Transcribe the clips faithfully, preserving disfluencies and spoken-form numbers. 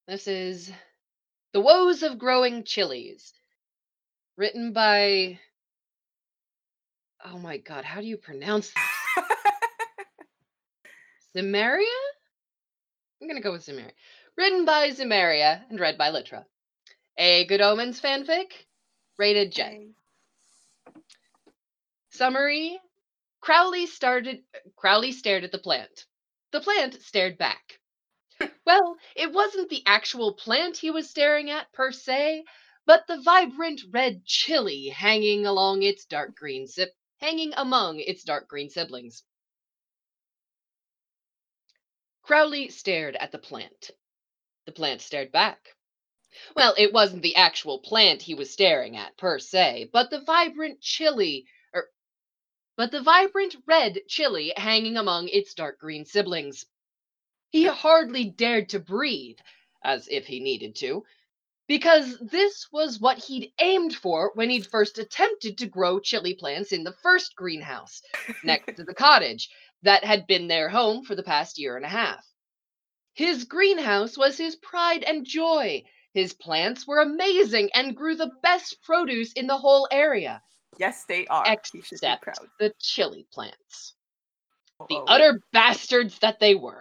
This is The Woes of Growing Chilies, written by, oh my god, how do you pronounce this? Zimaria? I'm gonna go with Zimaria. Written by Zimaria and read by Litra. A Good Omens fanfic, rated Jen. Hey. Summary: Crowley started Crowley stared at the plant. The plant stared back. Well, it wasn't the actual plant he was staring at per se, but the vibrant red chili hanging along its dark green sip hanging among its dark green siblings. Crowley stared at the plant. The plant stared back. Well, it wasn't the actual plant he was staring at per se, but the vibrant chili er, but the vibrant red chili hanging among its dark green siblings. He hardly dared to breathe, as if he needed to, because this was what he'd aimed for when he'd first attempted to grow chili plants in the first greenhouse, next to the cottage, that had been their home for the past year and a half. His greenhouse was his pride and joy. His plants were amazing and grew the best produce in the whole area, Yes, they are. He should be except proud. the chili plants. The Uh-oh. utter bastards that they were.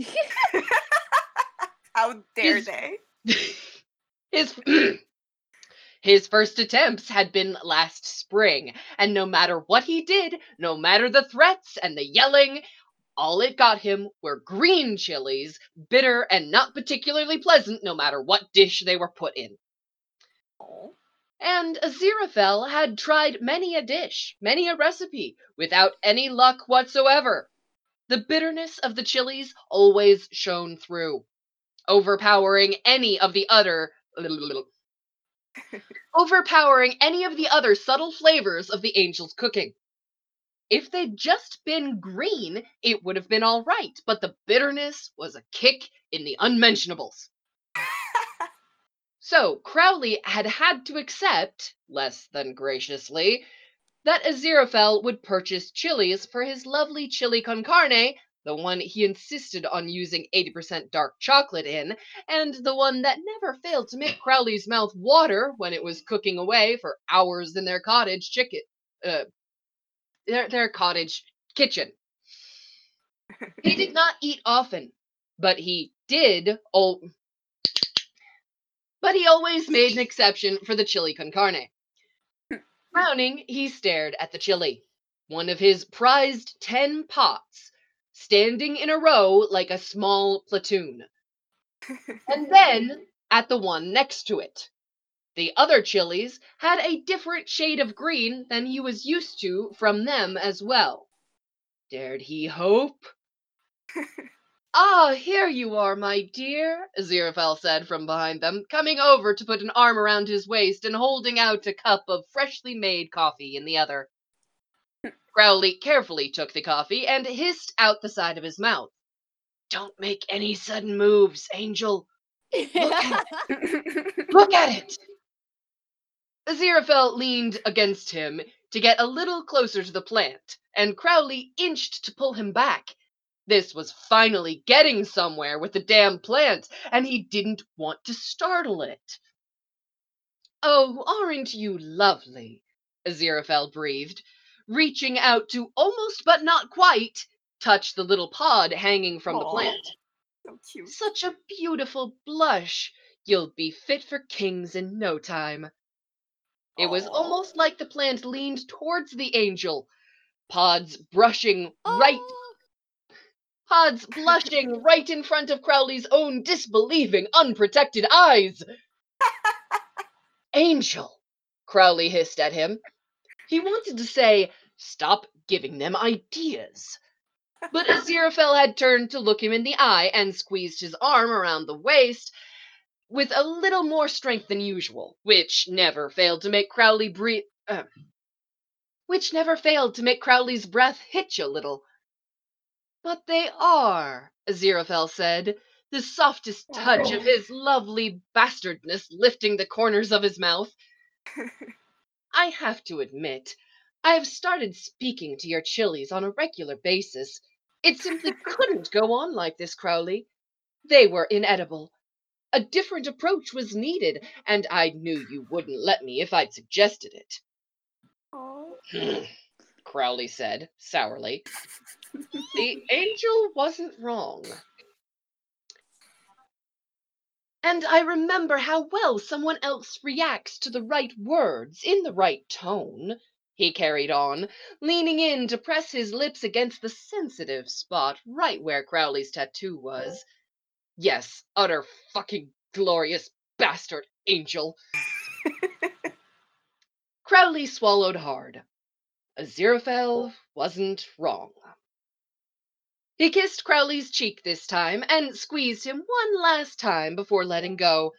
How dare His they? his His first attempts had been last spring, and no matter what he did, no matter the threats and the yelling, all it got him were green chilies, bitter and not particularly pleasant no matter what dish they were put in. Oh. And Aziraphale had tried many a dish, many a recipe, without any luck whatsoever. The bitterness of the chilies always shone through, overpowering any of the other overpowering any of the other subtle flavors of the angel's cooking. If they'd just been green, it would have been all right, but the bitterness was a kick in the unmentionables. So Crowley had had to accept, less than graciously, that Aziraphale would purchase chilies for his lovely chili con carne, the one he insisted on using eighty percent dark chocolate in, and the one that never failed to make Crowley's mouth water when it was cooking away for hours in their cottage chicken, uh, their, their cottage kitchen. He did not eat often, but he did, oh, but he always made an exception for the chili con carne. Frowning, he stared at the chili, one of his prized ten pots, standing in a row like a small platoon, and then at the one next to it. The other chilies had a different shade of green than he was used to from them as well. Dared he hope? Ah, here you are, my dear, Aziraphale said from behind them, coming over to put an arm around his waist and holding out a cup of freshly made coffee in the other. Crowley carefully took the coffee and hissed out the side of his mouth. Don't make any sudden moves, Angel. Look at it. Look at it. Aziraphale leaned against him to get a little closer to the plant, and Crowley inched to pull him back. This was finally getting somewhere with the damn plant, and he didn't want to startle it. Oh, aren't you lovely? Aziraphale breathed, reaching out to almost but not quite touch the little pod hanging from the Aw, plant. so cute. Such a beautiful blush. You'll be fit for kings in no time. It was Aw. almost like the plant leaned towards the angel, pods brushing right Oh, pods blushing right in front of Crowley's own disbelieving, unprotected eyes. Angel, Crowley hissed at him. He wanted to say, stop giving them ideas. But Aziraphale had turned to look him in the eye and squeezed his arm around the waist with a little more strength than usual, which never failed to make Crowley breathe. Uh, which never failed to make Crowley's breath hitch a little. But they are, Aziraphale said, the softest touch of his lovely bastardness lifting the corners of his mouth. I have to admit, I have started speaking to your chilies on a regular basis. It simply couldn't go on like this, Crowley. They were inedible. a different approach was needed, and I knew you wouldn't let me if I'd suggested it. Oh. Crowley said, sourly. The angel wasn't wrong. And I remember how well someone else reacts to the right words in the right tone, he carried on, leaning in to press his lips against the sensitive spot right where Crowley's tattoo was. Yes, utter fucking glorious bastard angel. Crowley swallowed hard. Aziraphale wasn't wrong. He kissed Crowley's cheek this time and squeezed him one last time before letting go.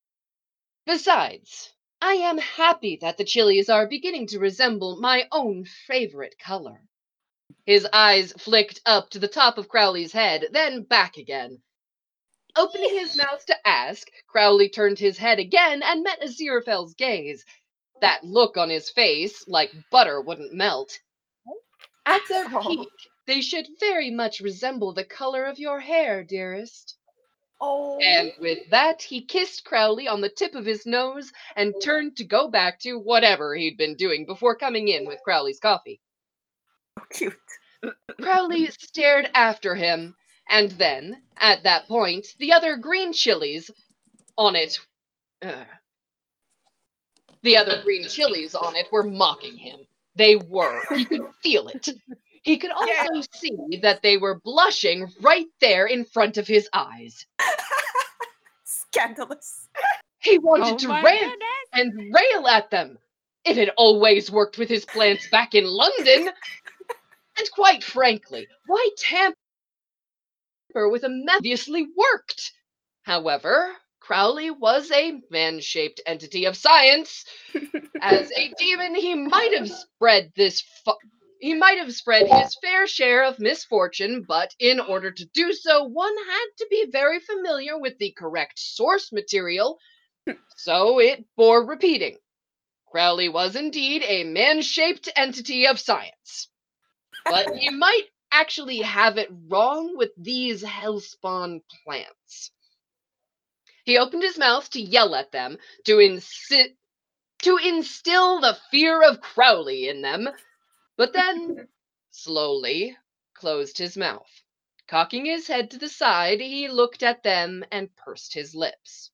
Besides, I am happy that the chilies are beginning to resemble my own favorite color. His eyes flicked up to the top of Crowley's head, then back again. Opening his mouth to ask, Crowley turned his head again and met Aziraphale's gaze. That look on his face, like butter wouldn't melt. At their Oh. peak, they should very much resemble the color of your hair, dearest. Oh. And with that, he kissed Crowley on the tip of his nose and turned to go back to whatever he'd been doing before coming in with Crowley's coffee. Oh, cute. Crowley stared after him, and then, at that point, the other green chilies on it. Uh, the other green chilies on it were mocking him. They were. He could feel it. He could also Yeah. see that they were blushing right there in front of his eyes. Scandalous. He wanted Oh to my rant goodness. and rail at them. It had always worked with his plants back in London. And quite frankly, why tamper with a method that obviously worked? However, Crowley was a man-shaped entity of science. As a demon, he might have spread this fu- he might have spread his fair share of misfortune, but in order to do so, one had to be very familiar with the correct source material, so it bore repeating. Crowley was indeed a man-shaped entity of science. But he might actually have it wrong with these hellspawn plants. He opened his mouth to yell at them, to insi- to instill the fear of Crowley in them, but then, slowly, closed his mouth. Cocking his head to the side, he looked at them and pursed his lips.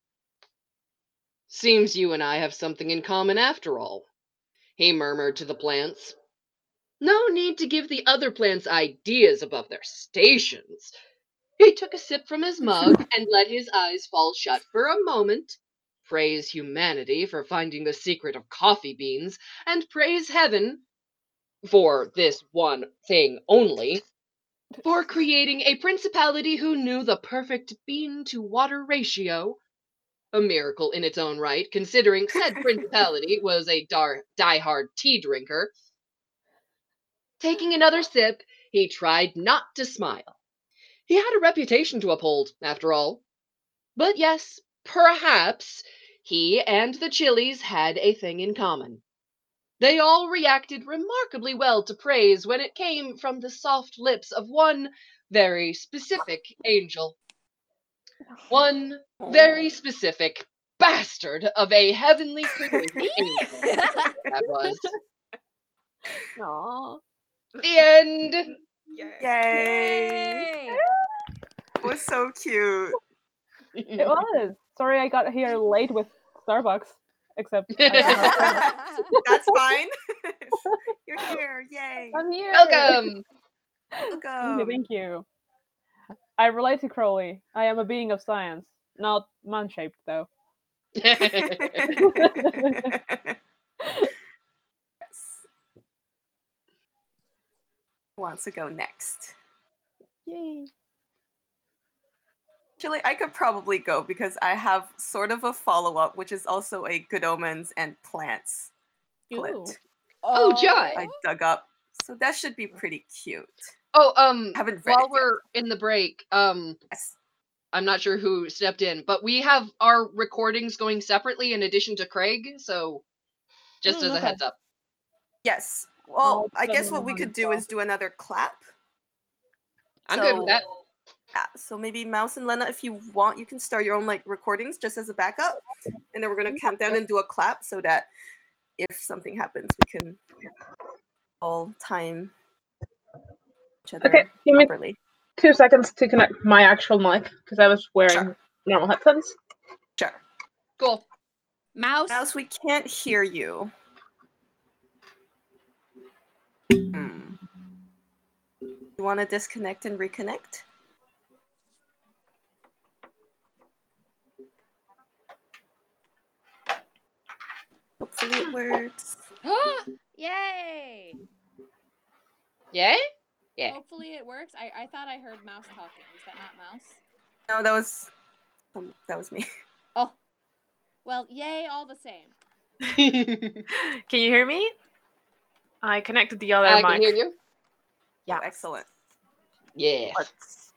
Seems you and I have something in common after all, he murmured to the plants. No need to give the other plants ideas above their stations. He took a sip from his mug and let his eyes fall shut for a moment, praise humanity for finding the secret of coffee beans, and praise heaven, for this one thing only, for creating a principality who knew the perfect bean to water ratio. A miracle in its own right, considering said principality was a dar- die-hard tea drinker. Taking another sip, he tried not to smile. He had a reputation to uphold, after all. But yes, perhaps he and the chilies had a thing in common. They all reacted remarkably well to praise when it came from the soft lips of one very specific angel. One very specific bastard of a heavenly created angel. That was. Aww. The end. Yay. Yay. It was so cute. It was. Sorry I got here late with Starbucks. Except I don't have That's fine. You're here. Yay. I'm here. Welcome. Thank you, Welcome. thank you. I relate to Crowley. I am a being of science. Not man-shaped, though. Who wants to go next? Yay. Actually, I could probably go because I have sort of a follow-up, which is also a Good Omens and Plants clip Ooh. Oh, Jai. I dug up. So that should be pretty cute. Oh, um, Haven't read while it yet. we're in the break, um, Yes. I'm not sure who stepped in, but we have our recordings going separately in addition to Craig, so just Mm, as a okay. heads up. Yes. Well, I'll I put guess them what we on could as do well. is do another clap. I'm good with So- that. Yeah, so maybe Mouse and Lena, if you want, you can start your own like recordings just as a backup, and then we're gonna count down and do a clap so that if something happens, we can all time each other Okay, give me properly. two seconds to connect my actual mic because I was wearing Sure. normal headphones. Sure. Cool. Mouse. Mouse, we can't hear you. Hmm. You want to disconnect and reconnect? Hopefully it works. Yay! Yay? Yeah. Hopefully it works. I, I thought I heard Mouse talking. Was that not Mouse? No, that was um, that was me. Oh. Well, yay all the same. Can you hear me? I connected the other I mic. can hear you. Yeah. Oh, excellent. Yeah. Let's